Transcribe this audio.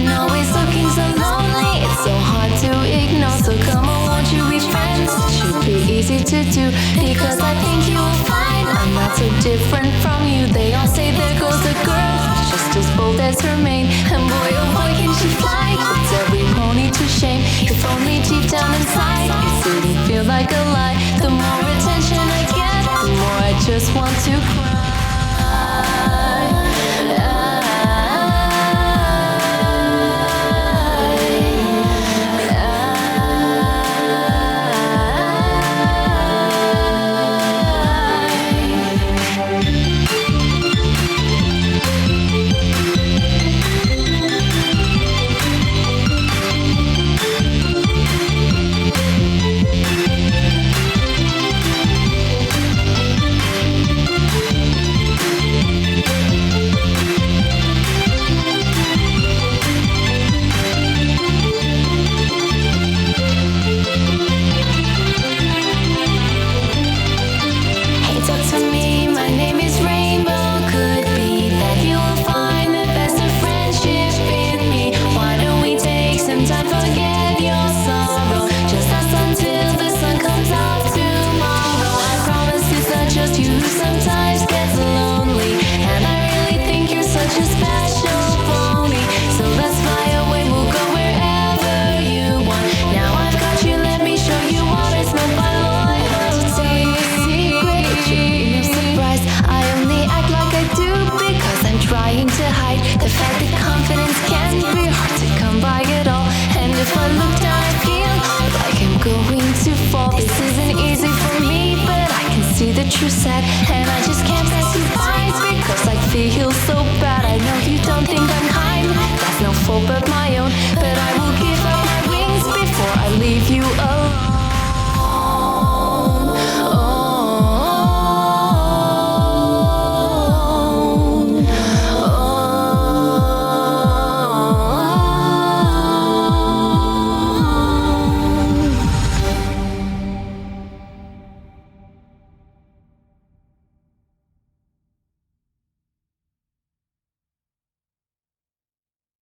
always looking so lonely. It's so hard to ignore. So come on, won't you be friends? It should be easy to do, because I think you will find I'm not so different from you. They all say there goes a girl who's just as bold as her mane, and boy oh boy can she fly. Puts every pony to shame. If only deep down inside it didn't feel like a lie. The more attention I get, the more I just want to cry. This isn't easy for me, but I can see the true set, and I just can't pass you by because I feel so bad. I know you don't think I'm kind, that's no fault but my own, but I will give up my wings before I leave you alone.